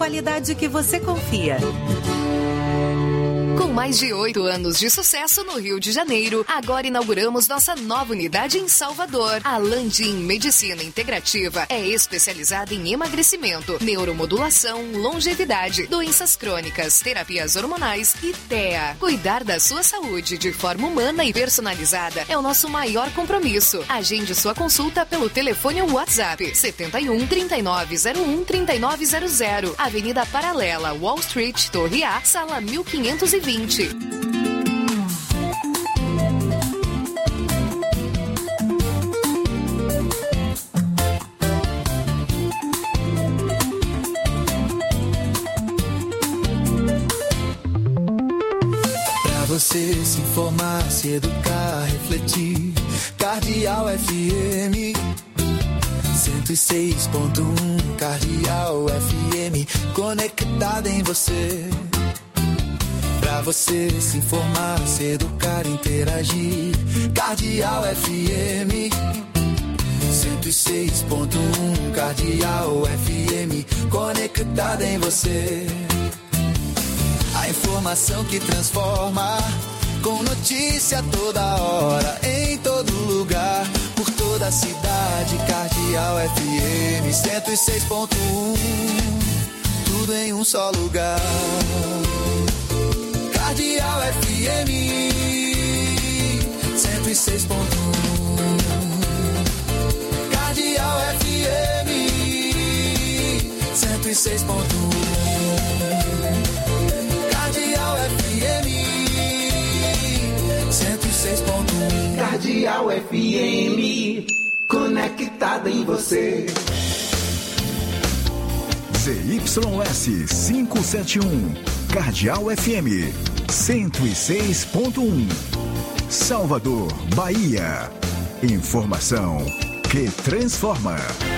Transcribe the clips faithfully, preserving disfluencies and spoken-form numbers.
Qualidade que você confia. Com mais de oito anos de sucesso no Rio de Janeiro, agora inauguramos nossa nova unidade em Salvador. A Landim Medicina Integrativa é especializada em emagrecimento, neuromodulação, longevidade, doenças crônicas, terapias hormonais e T E A. Cuidar da sua saúde de forma humana e personalizada é o nosso maior compromisso. Agende sua consulta pelo telefone ou WhatsApp setenta e um, trinta e nove zero um, trinta e nove zero zero, Avenida Paralela, Wall Street, Torre A, sala mil quinhentos e vinte. Pra você se informar, se educar, refletir, Cardeal F M cento e seis ponto um, Cardeal F M, conectada em você. Pra você se informar, se educar, interagir, Cardeal F M cento e seis ponto um, Cardeal F M, conectada em você. A informação que transforma, com notícia toda hora, em todo lugar, por toda a cidade, Cardeal F M cento e seis ponto um, tudo em um só lugar. Cardeal F M cento e seis ponto um, Cardeal F M cento e seis ponto um, Cardeal F M cento e seis ponto um, Cardeal F M, conectada em você. Z Y S quinhentos e setenta e um, Cardeal F M cento e seis ponto um, Salvador, Bahia. Informação que transforma.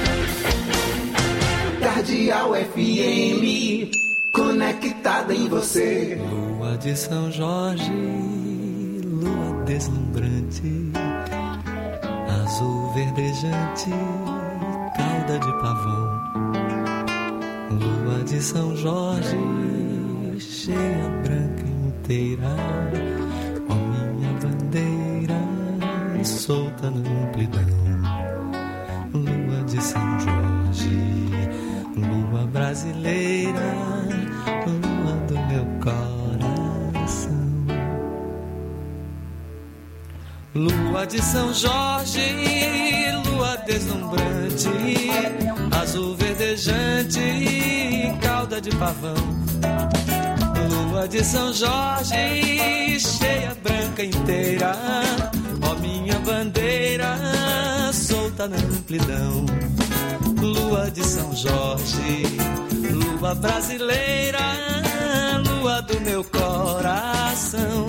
Cardeal F M, conectada em você. Lua de São Jorge, lua deslumbrante, azul verdejante, cauda de pavão. Lua de São Jorge, cheia, branca inteira, ó minha bandeira, solta na amplidão. Lua de São Jorge, lua brasileira, lua do meu coração. Lua de São Jorge, lua deslumbrante, azul verdejante, cauda de pavão. Lua de São Jorge, cheia, branca inteira, ó minha bandeira, solta na amplidão. Lua de São Jorge, lua brasileira, lua do meu coração.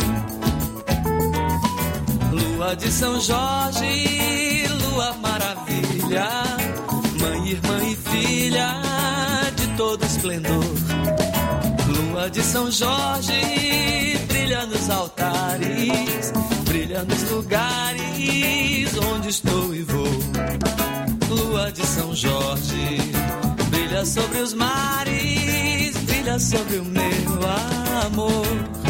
Lua de São Jorge, lua maravilha, mãe, irmã e filha de todo esplendor. Lua de São Jorge, brilha nos altares, brilha nos lugares onde estou e vou. Lua de São Jorge, brilha sobre os mares, brilha sobre o meu amor.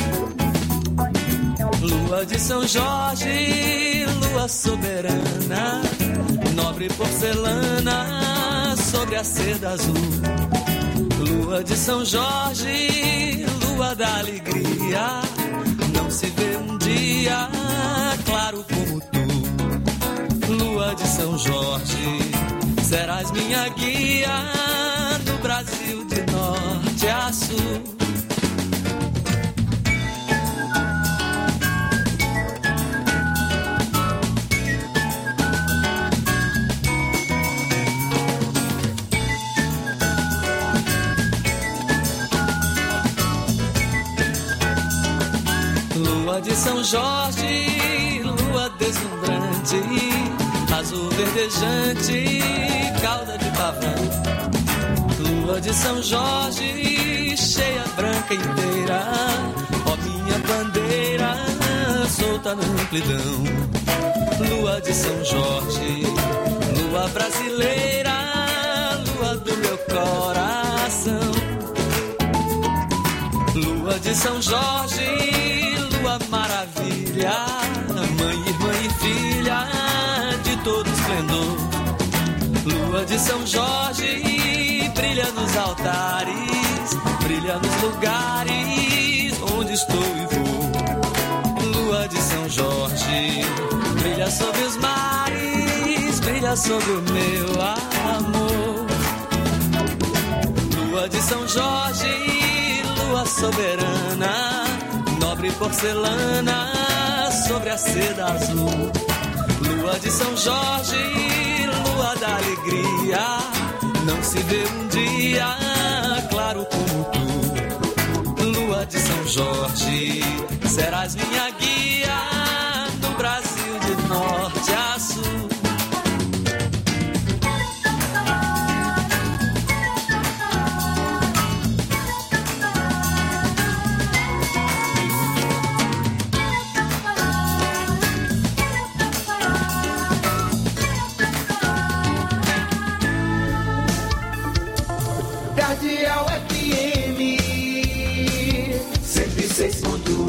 Lua de São Jorge, lua soberana, nobre porcelana sobre a seda azul. Lua de São Jorge, lua da alegria, não se vê um dia claro como tu. Lua de São Jorge, serás minha guia no Brasil de norte a sul. Lua de São Jorge, lua deslumbrante, azul verdejante, cauda de pavão. Lua de São Jorge, cheia, branca inteira, ó minha bandeira, solta na amplidão. Lua de São Jorge, lua brasileira, lua do meu coração. Lua de São Jorge, lua maravilha, mãe, irmã e filha de todo esplendor. Lua de São Jorge, brilha nos altares, brilha nos lugares onde estou e vou. Lua de São Jorge, brilha sobre os mares, brilha sobre o meu amor. Lua de São Jorge, lua soberana, nobre porcelana sobre a seda azul. Lua de São Jorge, lua da alegria, não se vê um dia claro como tu. Lua de São Jorge, serás minha guia no Brasil de norte a sul. Cardeal F M cento e seis ponto um.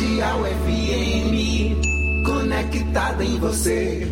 Cardeal F M, conectada em você.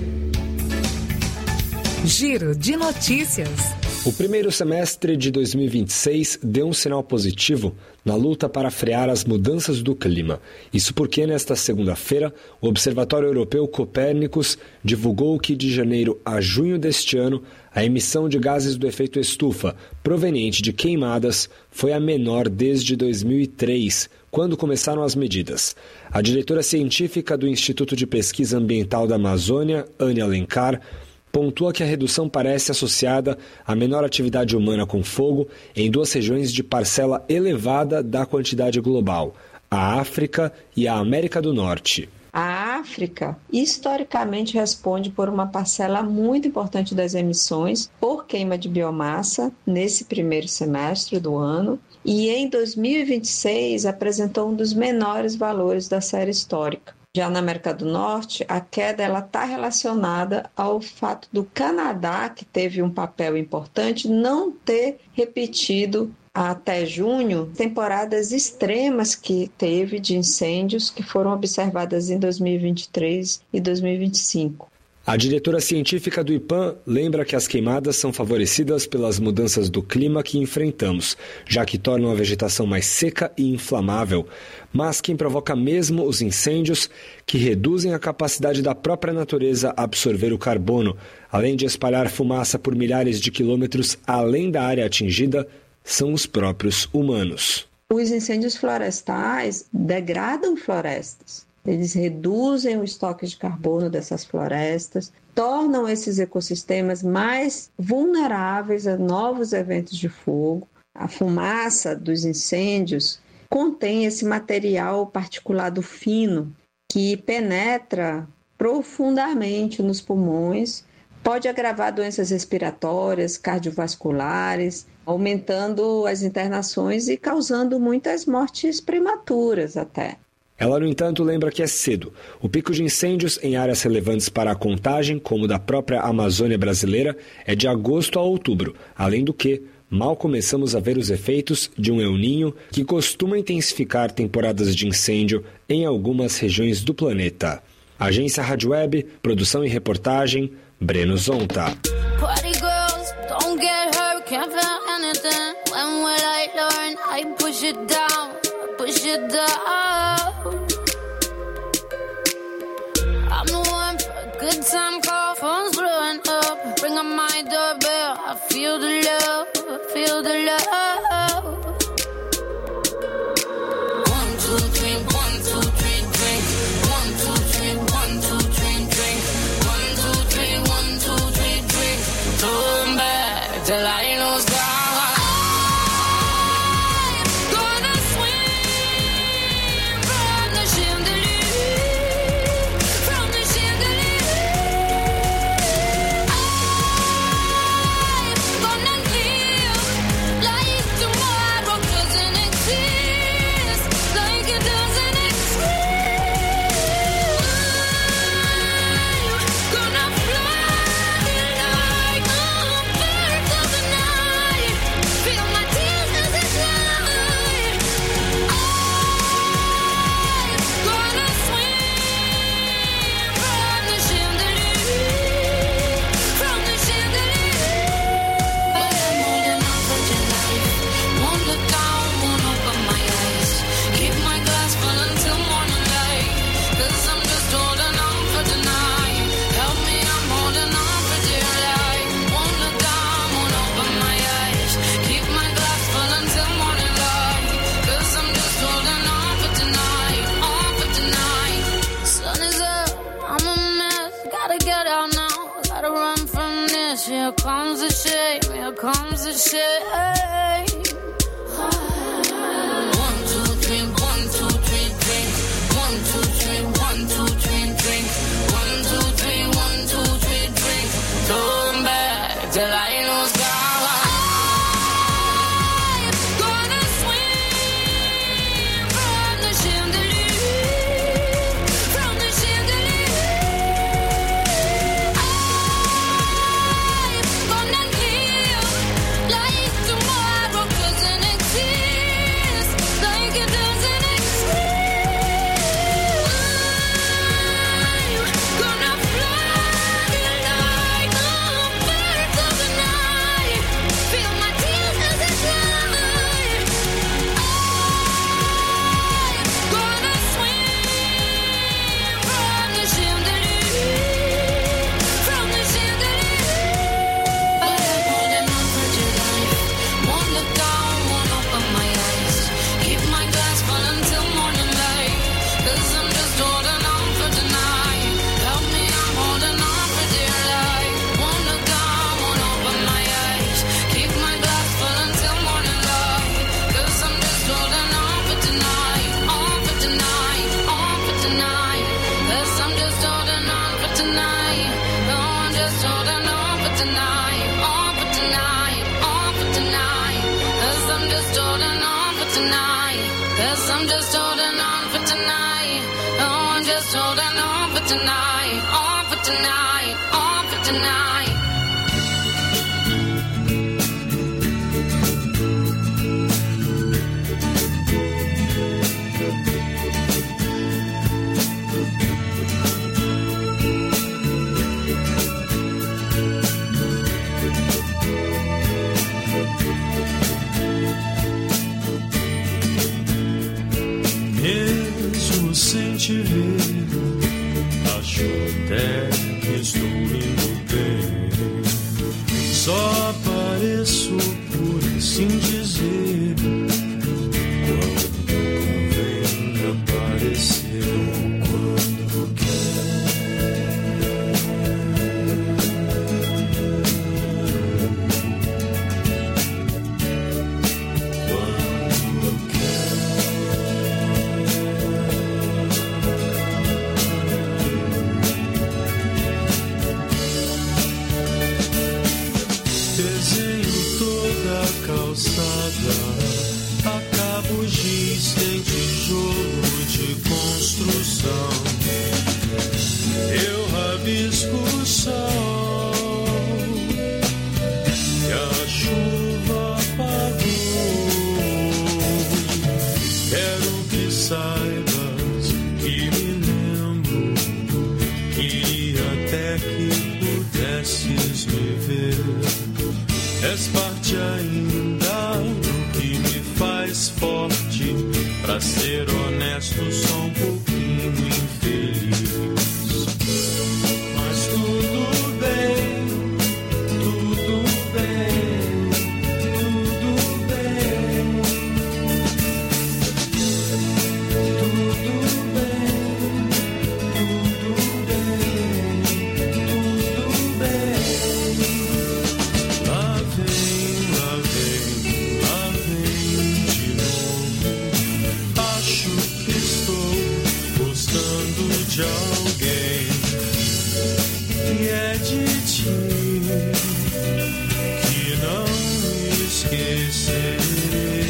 Giro de notícias. O primeiro semestre de dois mil e vinte e seis deu um sinal positivo na luta para frear as mudanças do clima. Isso porque, nesta segunda-feira, o Observatório Europeu Copérnicus divulgou que, de janeiro a junho deste ano, a emissão de gases do efeito estufa, proveniente de queimadas, foi a menor desde dois mil e três, quando começaram as medidas. A diretora científica do Instituto de Pesquisa Ambiental da Amazônia, Anne Alencar, pontua que a redução parece associada à menor atividade humana com fogo em duas regiões de parcela elevada da quantidade global, a África e a América do Norte. A África, historicamente, responde por uma parcela muito importante das emissões por queima de biomassa nesse primeiro semestre do ano e em dois mil e vinte e seis apresentou um dos menores valores da série histórica. Já na América do Norte, a queda está relacionada ao fato do Canadá, que teve um papel importante, não ter repetido até junho temporadas extremas que teve de incêndios que foram observadas em dois mil e vinte e três e dois mil e vinte e cinco. A diretora científica do IPAM lembra que as queimadas são favorecidas pelas mudanças do clima que enfrentamos, já que tornam a vegetação mais seca e inflamável, mas quem provoca mesmo os incêndios, que reduzem a capacidade da própria natureza a absorver o carbono, além de espalhar fumaça por milhares de quilômetros além da área atingida, são os próprios humanos. Os incêndios florestais degradam florestas. Eles reduzem o estoque de carbono dessas florestas, tornam esses ecossistemas mais vulneráveis a novos eventos de fogo. A fumaça dos incêndios contém esse material particulado fino que penetra profundamente nos pulmões, pode agravar doenças respiratórias, cardiovasculares, aumentando as internações e causando muitas mortes prematuras até. Ela, no entanto, lembra que é cedo. O pico de incêndios em áreas relevantes para a contagem, como da própria Amazônia brasileira, é de agosto a outubro. Além do que, mal começamos a ver os efeitos de um El Niño que costuma intensificar temporadas de incêndio em algumas regiões do planeta. Agência Rádio Web, produção e reportagem, Breno Zonta. Party girls, don't get hurt, can't feel anything. When will I learn? I push it down, push it down. I'm the one for a good time call, phone's blowing up. Ring on my doorbell, I feel the love, I feel the love. One, two, three, one, two, three, drink. One, two, three, one, two, three, drink. One, two, three, one, two, three, drink. Turn back till I lose God. Here comes the shame, here comes the shame. One, two, three, one, two, three, drink. One, two, three, one, two, three, drink. One, two, three, one, two, three, drink. Turn back till I lose God. Like tomorrow. just holding on for tonight, on for tonight, on for tonight. Mesmo sem te ver, acho até que estou indo bem. Só apareço por assim dizer, quando convém aparecer ou quando quer. Quando quer. Desenho toda a calçada, acabo giz, tem tijolo de construção. Eu rabisco o sol e a chuva apagou. Quero que saibas que me lembro, queria até que pudesses me ver. És parte ainda do que me faz forte. Pra ser honesto, sou um pouquinho infeliz. Mas tudo bem, tudo bem, tudo bem. Tudo bem, tudo bem, tudo bem. Lá vem, lá vem, lá vem de novo. Acho que estou gostando de alguém. E é de ti que não me esquecerei.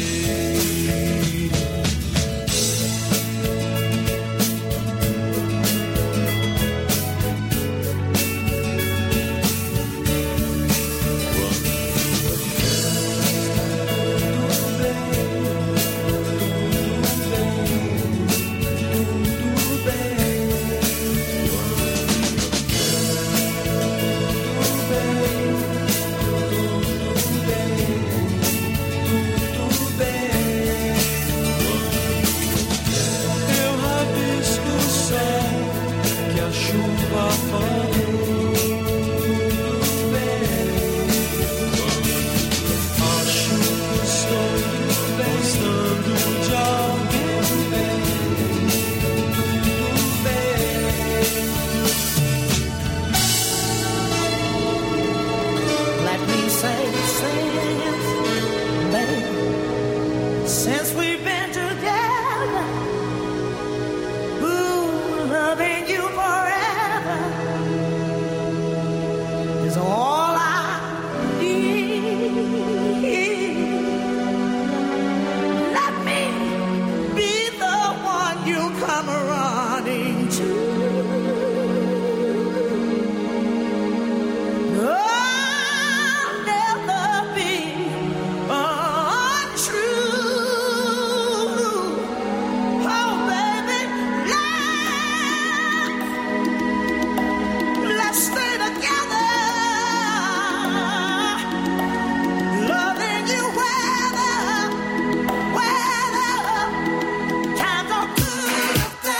Eu rabisco o céu que a chuva apagou. Tudo bem. Acho que estou gostando de alguém. Tudo bem. Let me say, since, babe, since we've been together, ooh, loving you forever is all I need. Let me be the one you come running to. I'll never be untrue. Oh, baby, let's, let's stay together. Loving you weather, weather. Times are good,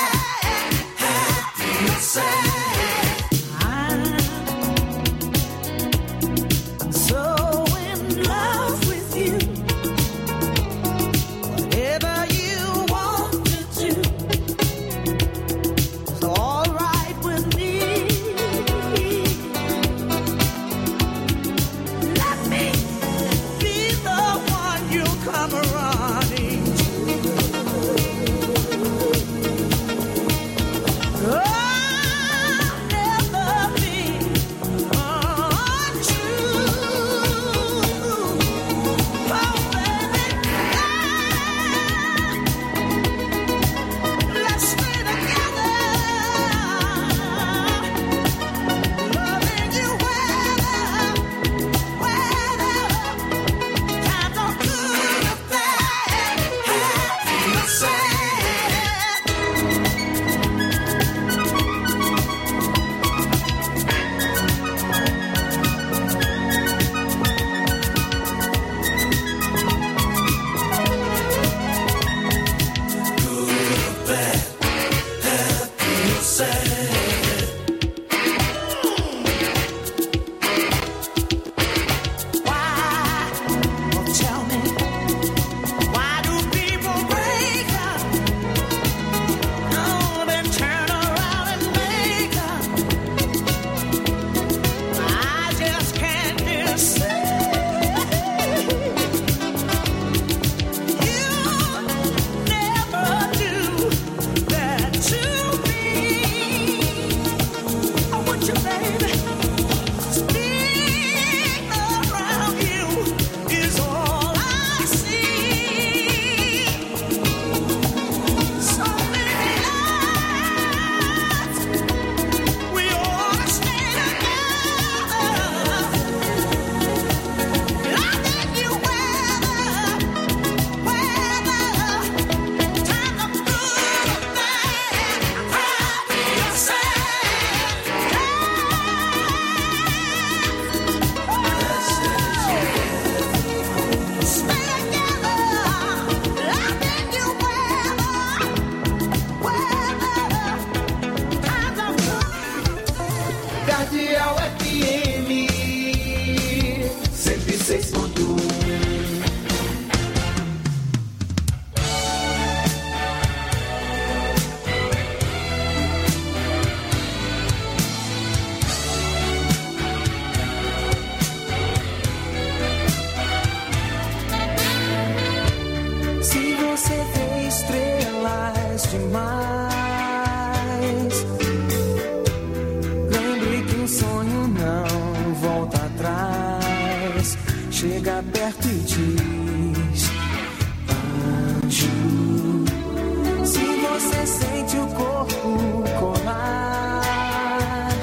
chega perto e diz: anjo, se você sente o corpo colar,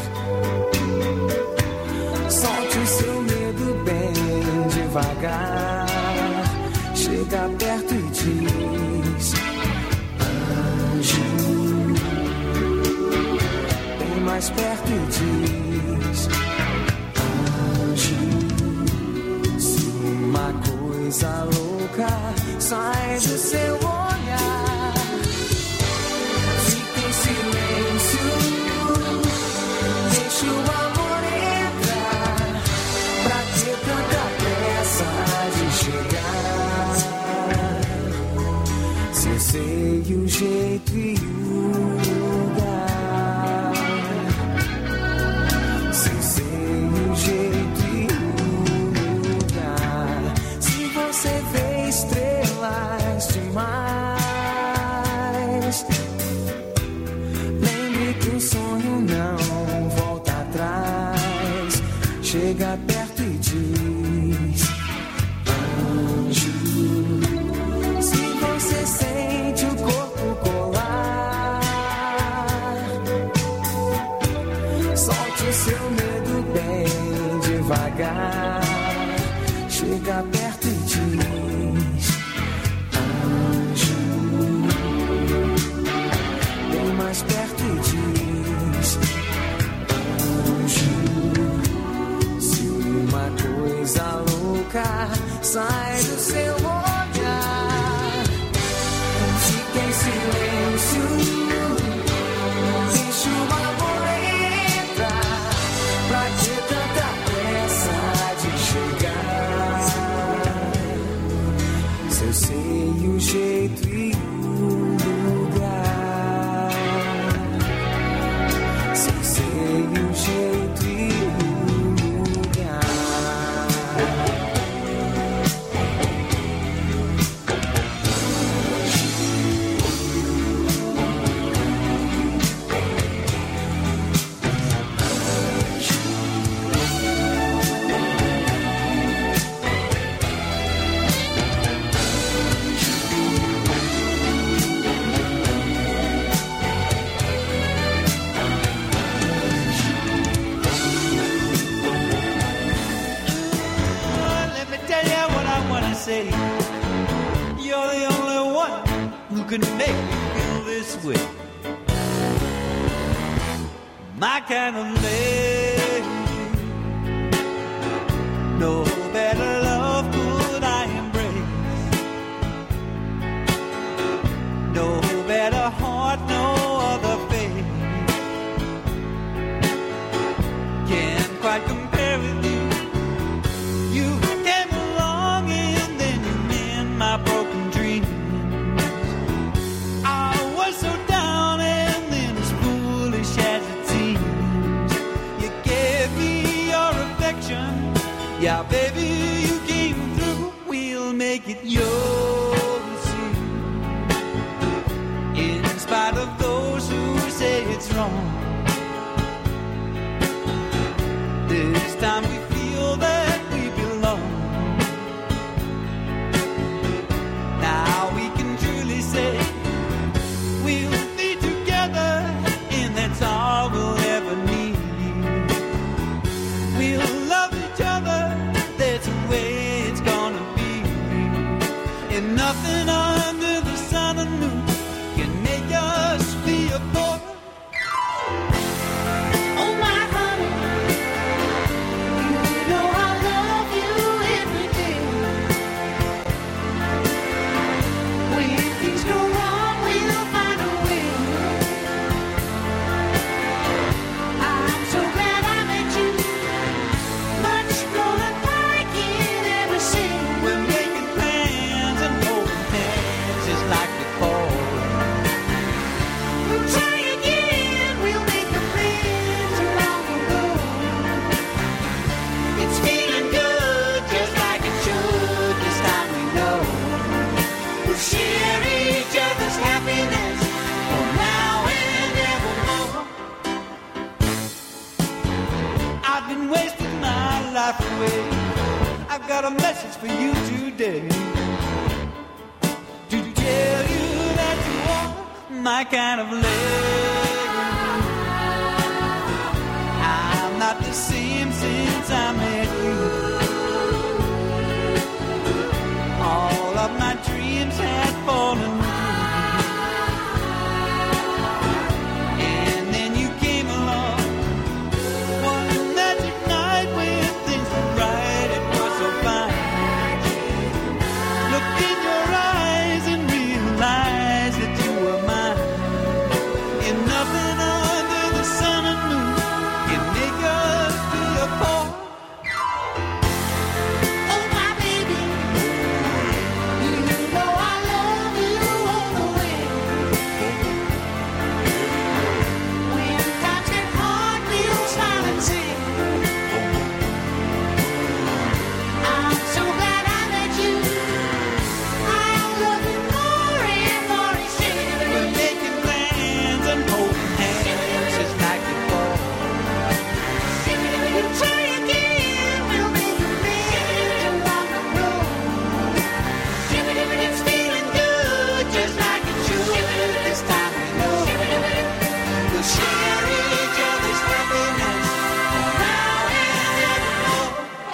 solte o seu medo bem devagar. Chega perto e diz: anjo, bem mais perto e diz: anjo, se uma coisa louca sai do seu olhar, fica em silêncio, deixa o amor entrar, pra ter tanta pressa de chegar. Se eu sei o jeito e o lugar, se eu sei o jeito e o lugar, se você vê estrelas demais, lembre que o sonho não volta atrás. Chega perto e diz: anjo, se você sente o corpo colar, solte o seu medo bem devagar. Chega perto e diz: anjo, bem mais perto e diz: anjo, se uma coisa louca sai do seu olhar, fica em silêncio, deixa o amor entrar, pra ter tanta pressa de chegar. Se eu sei o jeito e o lugar, se eu sei o jeito e o lugar. Let me tell you what I wanna say. You're the only one who can make me feel this way. My kind of lady, no better love could I embrace. No better heart, no other face can't quite compare with you. You came along and then you mend my broken dreams. I was so down and then as foolish as it seems, you gave me your affection. Yeah, baby, you came through. We'll make it yours, in spite of those who say it's wrong. This time we feel that we belong. Now we can truly say we'll be together, and that's all we'll ever need. We'll love each other, that's the way it's gonna be. got a message for you today. To tell you that you are my kind of lady. I'm not the same since I met you. All of my dreams had fallen through. And then you came along. One magic night when things were right, it was so fine. Looked in your eyes and realized that you were mine. And nothing under the sun and moon can make us be apart. Oh my baby, you know I love you all the way. When times get hard, we'll smile and sing. I'm so glad I met you. I'll love you more and more each day. We're making plans and holding hands just like before. We'll try again, we'll make amends and rock and roll. It's feeling good, just like it should. This time we know We'll share each other's happiness now and evermore.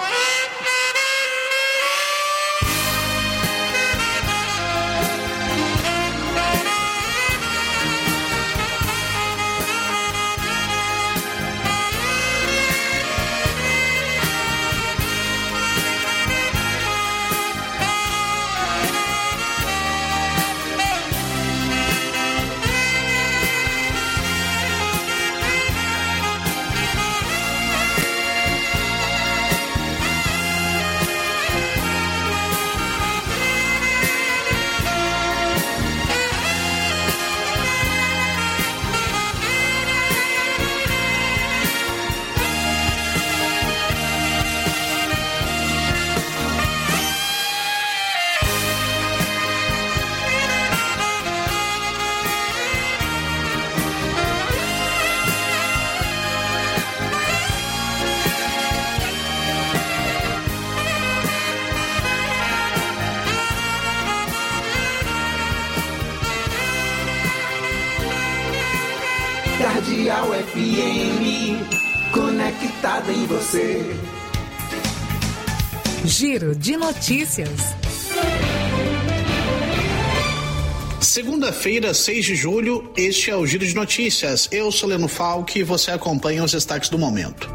Cardeal F M, conectado em você. Giro de notícias. Segunda-feira, seis de julho, este é o Giro de Notícias. Eu sou Leno Falck e você acompanha os destaques do momento.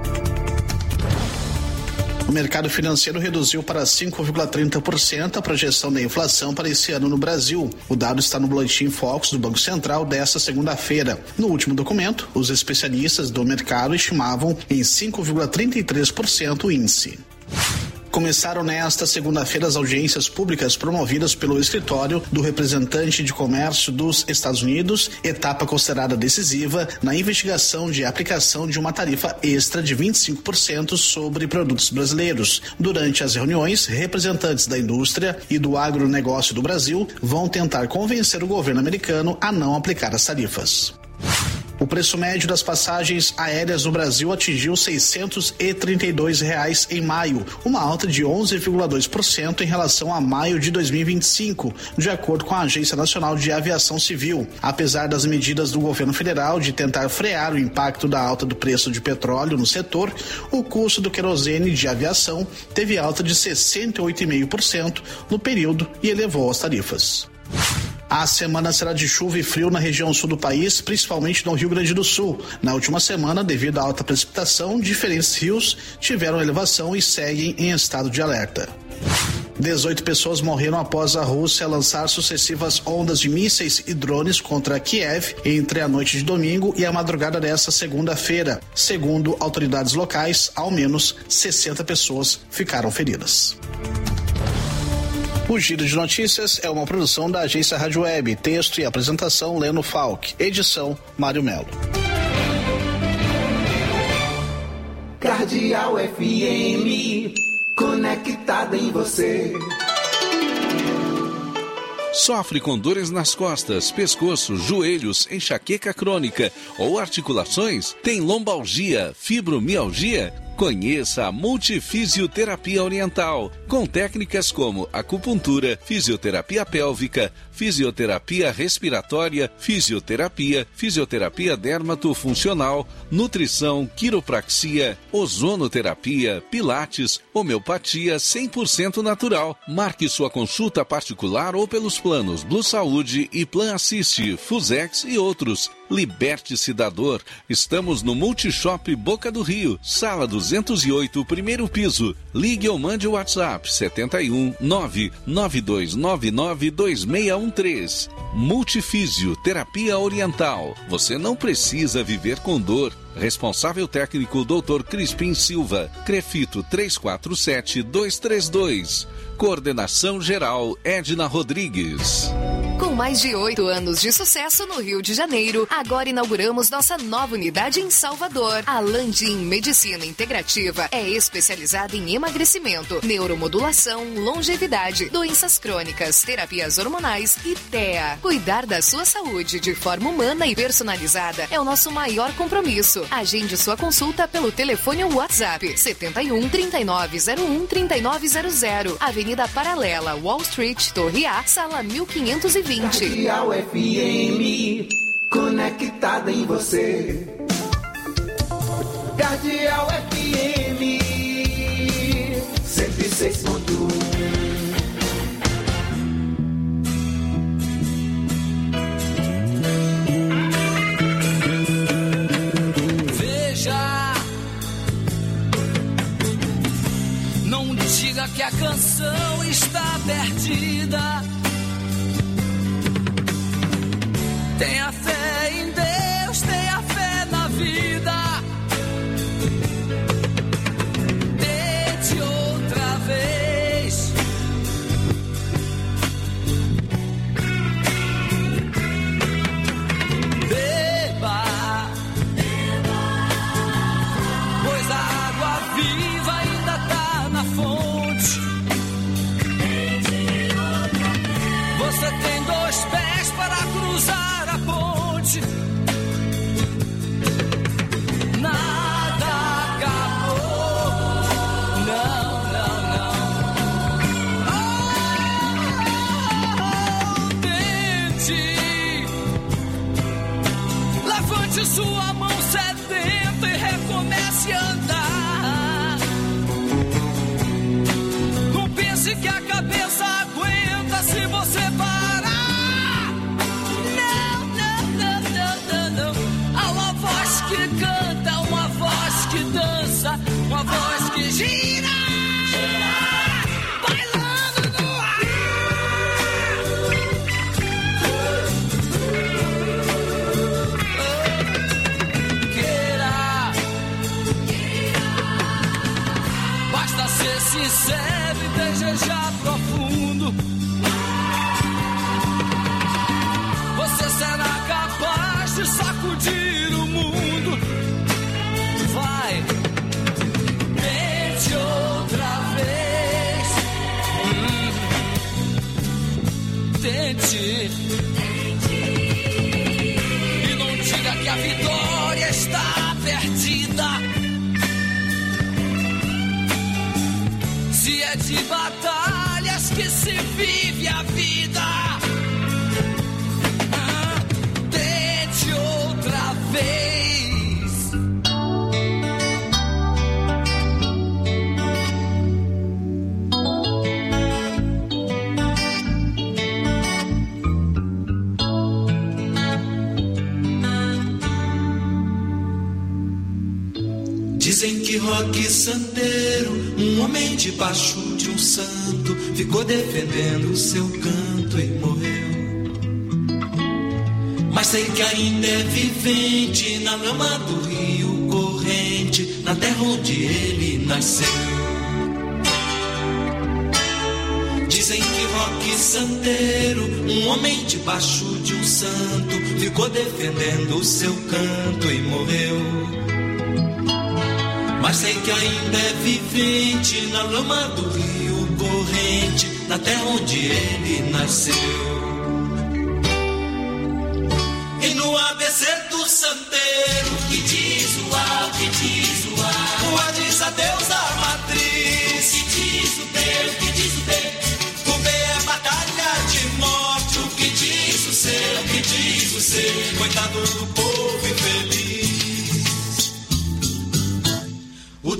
O mercado financeiro reduziu para cinco vírgula trinta por cento a projeção da inflação para esse ano no Brasil. O dado está no Boletim Focus do Banco Central desta segunda-feira. No último documento, os especialistas do mercado estimavam em cinco vírgula trinta e três por cento o índice. Começaram nesta segunda-feira as audiências públicas promovidas pelo Escritório do Representante de Comércio dos Estados Unidos, etapa considerada decisiva na investigação de aplicação de uma tarifa extra de vinte e cinco por cento sobre produtos brasileiros. Durante as reuniões, representantes da indústria e do agronegócio do Brasil vão tentar convencer o governo americano a não aplicar as tarifas. O preço médio das passagens aéreas no Brasil atingiu seiscentos e trinta e dois reais em maio, uma alta de onze vírgula dois por cento em relação a maio de dois mil e vinte e cinco, de acordo com a Agência Nacional de Aviação Civil. Apesar das medidas do governo federal de tentar frear o impacto da alta do preço de petróleo no setor, o custo do querosene de aviação teve alta de sessenta e oito vírgula cinco por cento no período e elevou as tarifas. A semana será de chuva e frio na região sul do país, principalmente no Rio Grande do Sul. Na última semana, devido à alta precipitação, diferentes rios tiveram elevação e seguem em estado de alerta. dezoito pessoas morreram após a Rússia lançar sucessivas ondas de mísseis e drones contra Kiev entre a noite de domingo e a madrugada desta segunda-feira. Segundo autoridades locais, ao menos sessenta pessoas ficaram feridas. O Giro de Notícias é uma produção da agência Rádio Web. Texto e apresentação Leno Falck. Edição Mário Melo. Cardeal F M, conectado em você. Sofre com dores nas costas, pescoço, joelhos, enxaqueca crônica ou articulações? Tem lombalgia, fibromialgia? Conheça a Multifisioterapia Oriental, com técnicas como acupuntura, fisioterapia pélvica, fisioterapia respiratória, fisioterapia, fisioterapia dermatofuncional, nutrição, quiropraxia, ozonoterapia, pilates, homeopatia cem por cento natural. Marque sua consulta particular ou pelos planos Blue Saúde e Plan Assist, Fusex e outros. Liberte-se da dor. Estamos no Multishop Boca do Rio, sala duzentos e oito, primeiro piso. Ligue ou mande o WhatsApp sete um nove nove dois nove nove dois seis um três. Multifísio Terapia Oriental. Você não precisa viver com dor. Responsável técnico doutor Crispim Silva. Crefito três quatro sete dois três dois. Coordenação geral Edna Rodrigues. Com mais de oito anos de sucesso no Rio de Janeiro, agora inauguramos nossa nova unidade em Salvador. A Landim Medicina Integrativa é especializada em emagrecimento, neuromodulação, longevidade, doenças crônicas, terapias hormonais e T E A. Cuidar da sua saúde de forma humana e personalizada é o nosso maior compromisso. Agende sua consulta pelo telefone ou WhatsApp sete um, trinta e nove zero um, trinta e nove zero zero. Avenida Paralela, Wall Street, Torre A, sala mil quinhentos e vinte. Cardeal F M, conectada em você. Cardeal F M, cento e seis ponto um. Diga que a canção está perdida. Tenha fé em Deus, tenha fé na vida. Tente outra vez. Beba, beba, pois a água viva ainda tá na fonte. Você tem dois pés para cruzar a ponte. Nada acabou. Não, não, não. Oh, tente. Levante sua mão sedenta e recomece a andar. Não pense que a cabeça aguenta se você parar. Não, não, não, não, não, não. Há uma voz que canta, uma voz que dança, uma voz que gira, bailando no ar. Queira, basta ser sincero e desejar profundo. Você será capaz de sacudir o mundo. Vai, tente outra vez. Hum. Tente. E não diga que a vitória está perdida. Se é de batalhas que se vive a vida. Dizem que Roque Santeiro, um homem debaixo de um santo, ficou defendendo o seu canto e morreu. Mas sei que ainda é vivente na lama do rio corrente, na terra onde ele nasceu. Dizem que Roque Santeiro, um homem debaixo de um santo, ficou defendendo o seu canto e morreu. Mas sei que ainda é vivente na lama do rio corrente, na terra onde ele nasceu. E no A B C do santeiro, que diz o A, que diz o A, o A diz a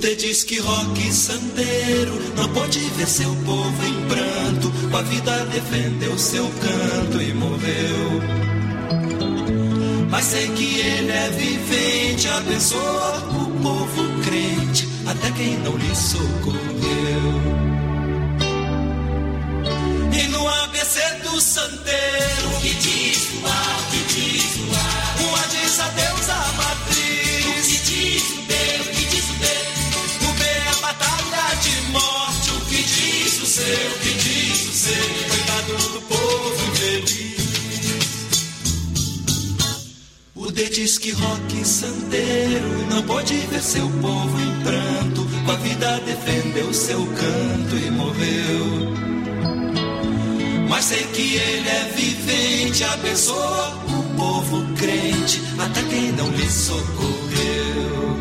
Te diz que rock santeiro não pôde ver seu povo em pranto, com a vida defendeu seu canto e morreu. Mas sei que ele é vivente, abençoa o povo crente, até quem não lhe socorreu. E no A B C do santeiro, o que diz o A, o que diz o A? O A diz adeus à matriz. O que diz o B, o que diz o B? O B é a batalha de morte. O que diz o C, o que diz o C? Coitado do povo infeliz. O D diz que rock santeiro não pôde ver seu povo em pranto, com a vida defendeu seu canto e morreu. Mas sei que ele é vivente, abençoa o povo crente, até quem não lhe socorreu.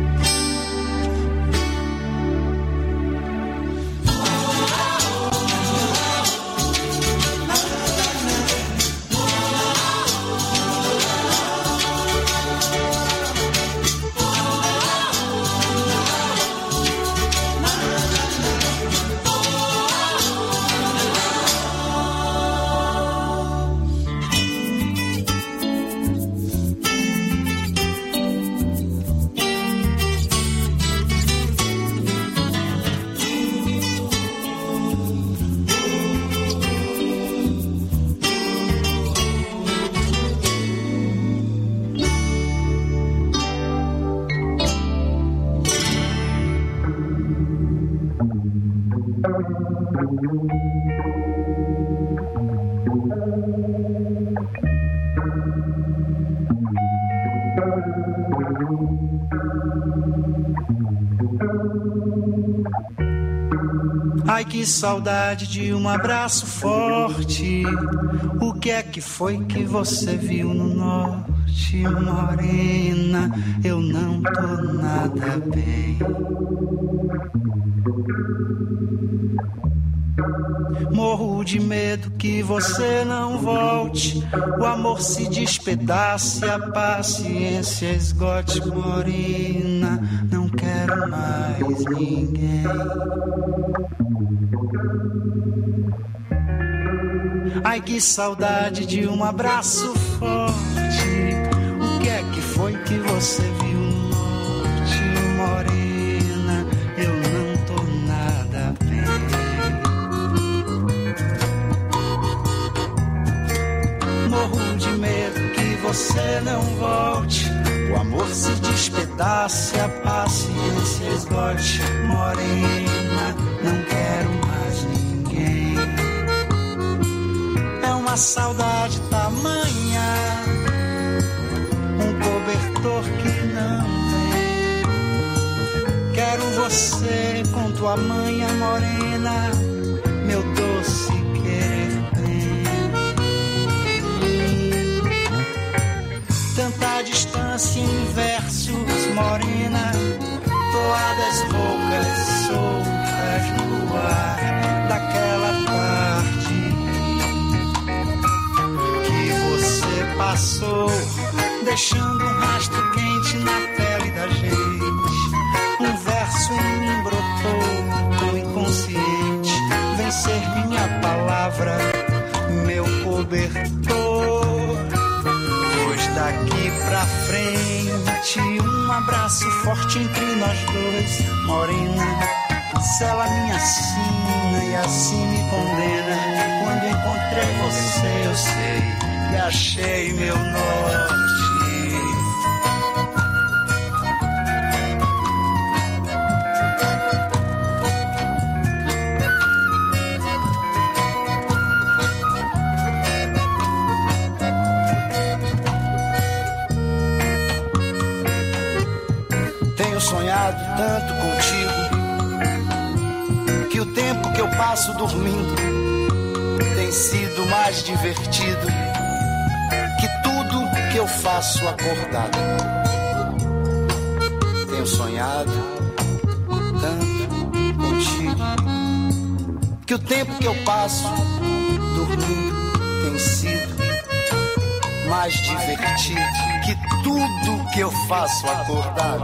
Ai, que saudade de um abraço forte. O que é que foi que você viu no norte, morena? Eu não tô nada bem. Morro de medo que você não volte, o amor se despedace, a paciência esgote, morena. Não quero mais ninguém. Ai, que saudade de um abraço forte. O que é que foi que você viu no norte, morena? Eu não tô nada bem. Morro de medo que você não volte, o amor se despedace, a paciência esgote, morena. Não quero mais ninguém. É uma saudade tamanha, um cobertor que não vem. Quero você com tua manha morena, meu doce querer bem. Tanta distância em versos, morena, toadas roucas, soltas no ar daquela tarde que você passou, deixando um rastro quente na pele da gente. Um verso em mim brotou, tão inconsciente, vem ser minha palavra, meu cobertor. Pois daqui pra frente, um abraço forte entre nós dois, morena. Sela minha sina e assim me condena. Quando encontrei você, eu sei que achei meu norte. Tenho sonhado tanto contigo que o tempo que eu passo dormindo tem sido mais divertido que tudo que eu faço acordado. Tenho sonhado tanto contigo que o tempo que eu passo dormindo tem sido mais divertido que tudo que eu faço acordar.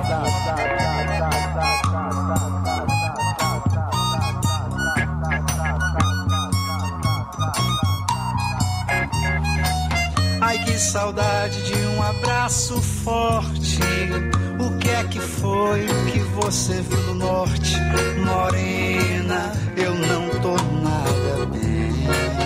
Ai, que saudade de um abraço forte. O que é que foi que você viu do norte? Morena, eu não tô nada bem.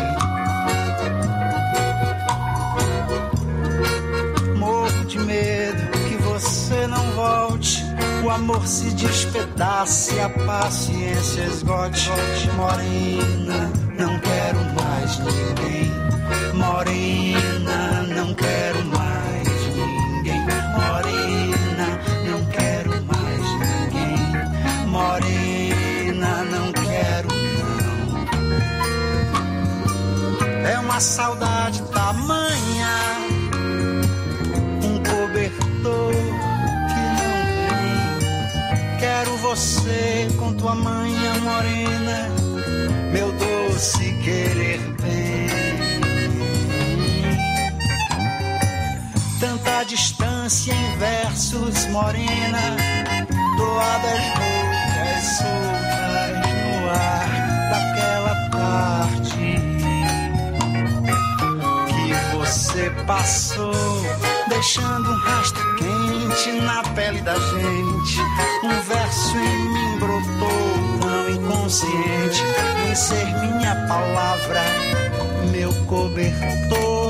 Morro de medo que você não volte. O amor se despedace e a paciência esgote. Morena, não quero mais ninguém. Morena, não quero mais ninguém. Morena, não quero mais ninguém. Morena, não quero não. É uma saudade tamanha, um cobertor que não vem. Quero você com tua manha morena, meu doce querer bem. Tanta distância em versos, morena, doadas roucas, soltas no ar daquela tarde que você passou, deixando um rastro quente na pele da gente. Um verso em mim brotou tão inconsciente em ser minha palavra, meu cobertor.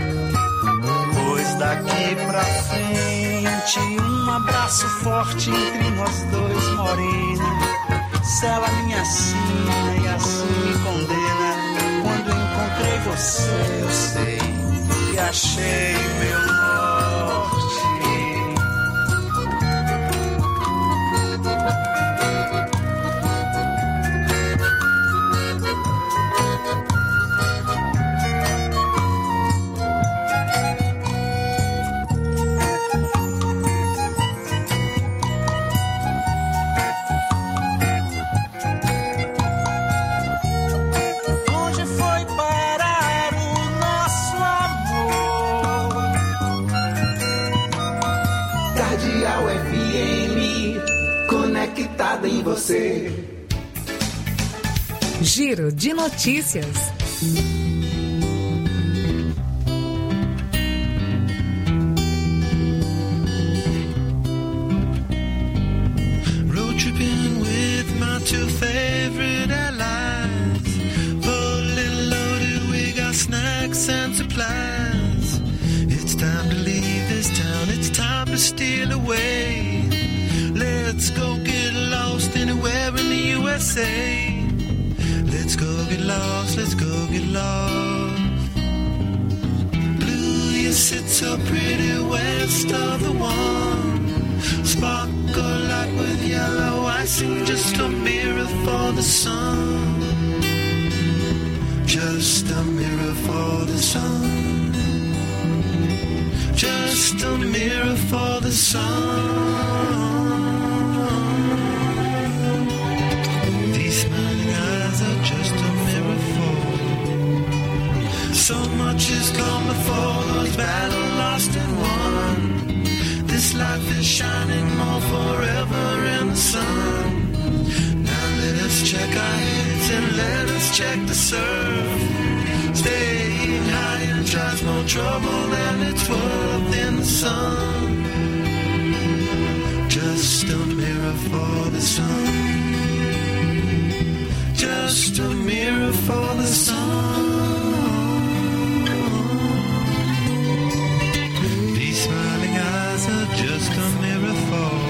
Daqui pra frente, um abraço forte entre nós dois, morena. Sela minha sina e assim me condena. Quando encontrei você, eu sei que achei meu norte. Em você. Giro de notícias. Road tripping with my two favorite allies. Fully loaded, we got snacks and supplies. It's time to leave this town, it's time to steal away. Let's go get lost anywhere in the U S A. Let's go get lost, let's go get lost. Blue, you sit so pretty west of the one. Sparkle like with yellow icing, just a mirror for the sun. Just a mirror for the sun. Just a mirror for the sun. So much has come before, those battles lost and won. This life is shining more forever in the sun. Now let us check our heads and let us check the surf. Staying high and tries more trouble than it's worth in the sun. Just a mirror for the sun. Just a mirror for the sun. Just a mirror for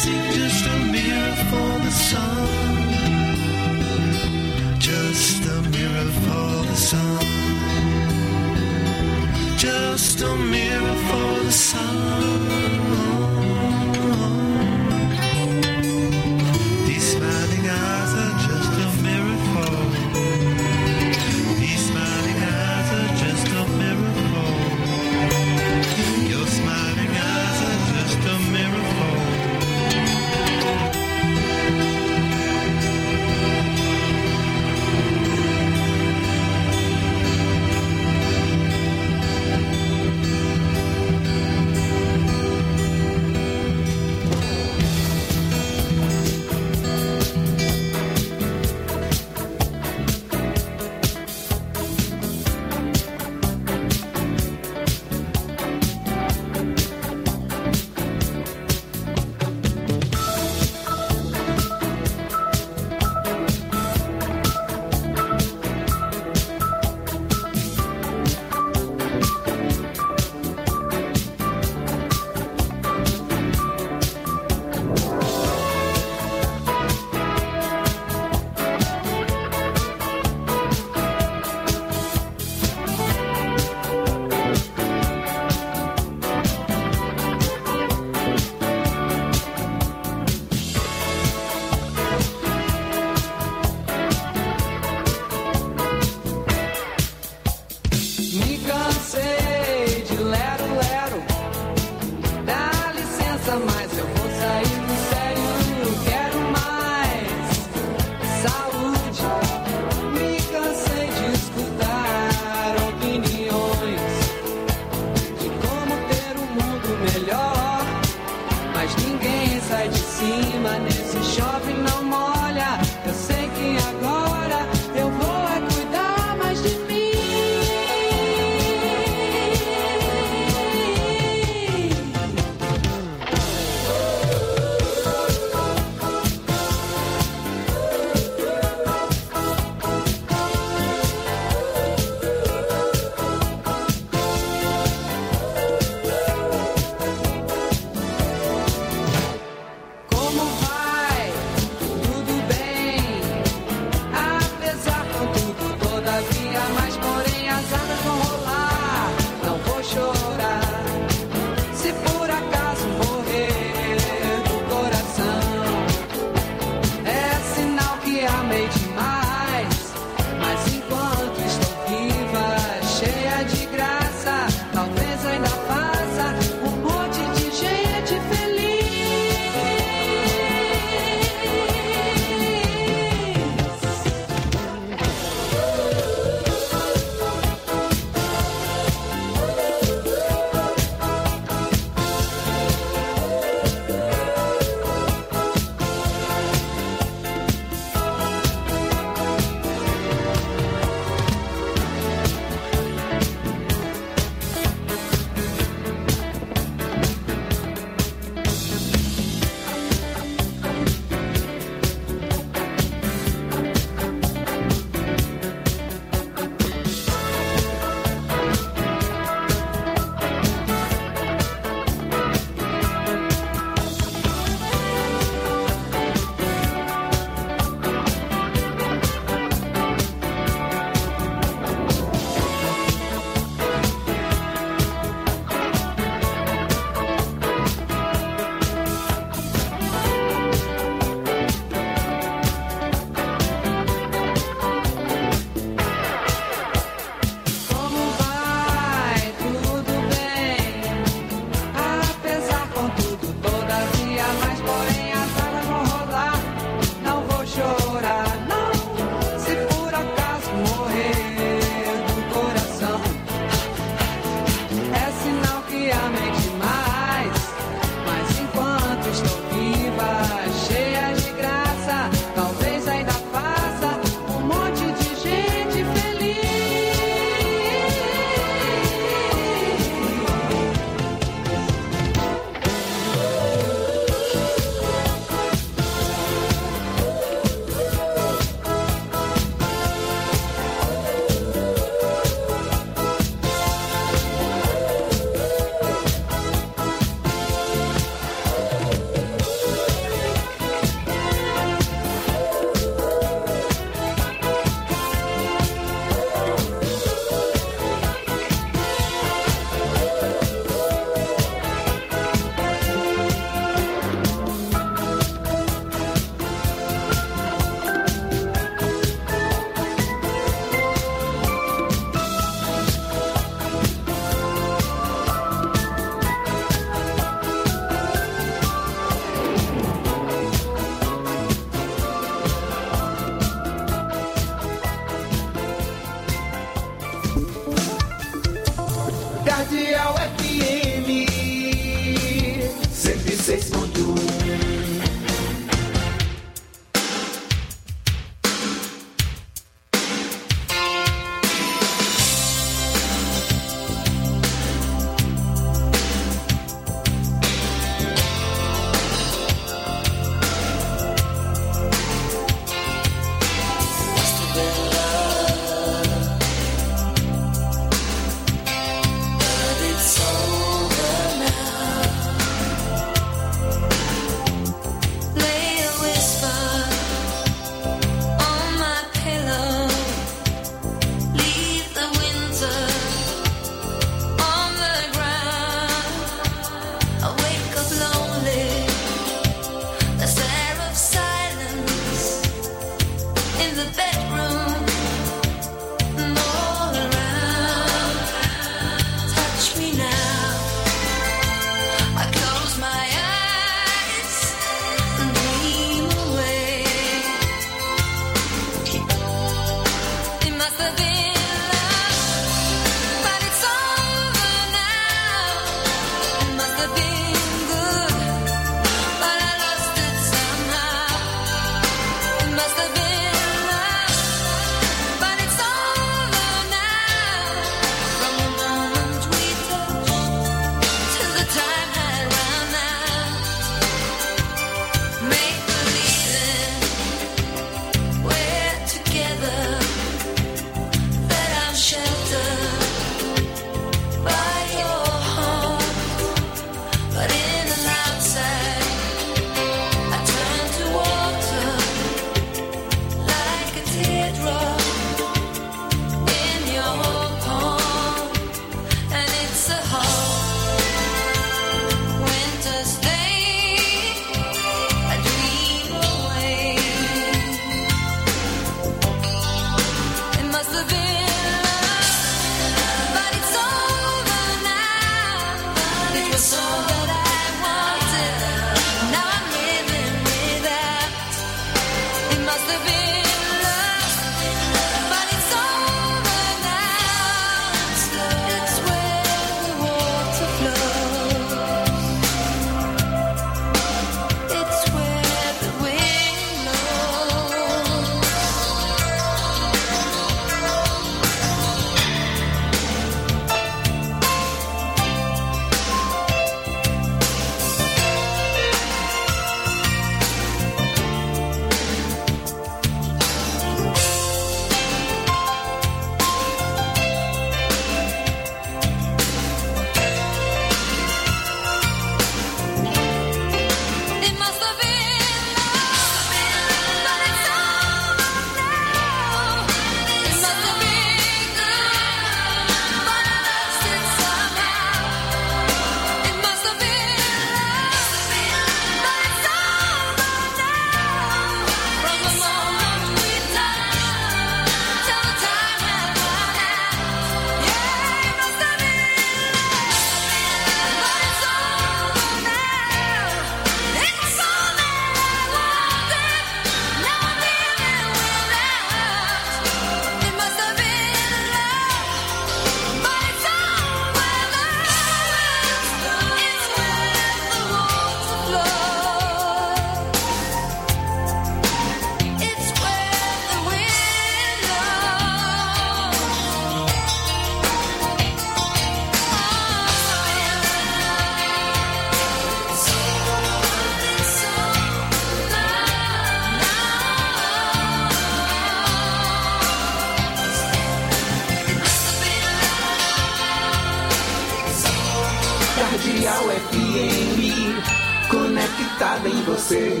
conectada em você.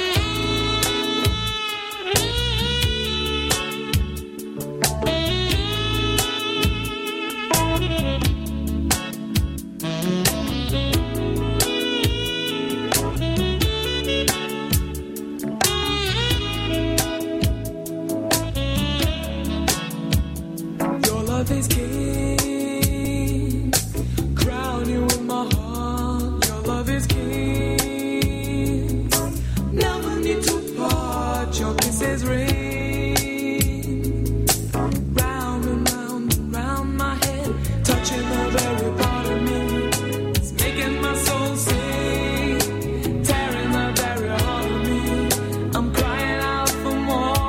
Is king, crown you in my heart. Your love is king. Never need to part. Your kisses ring.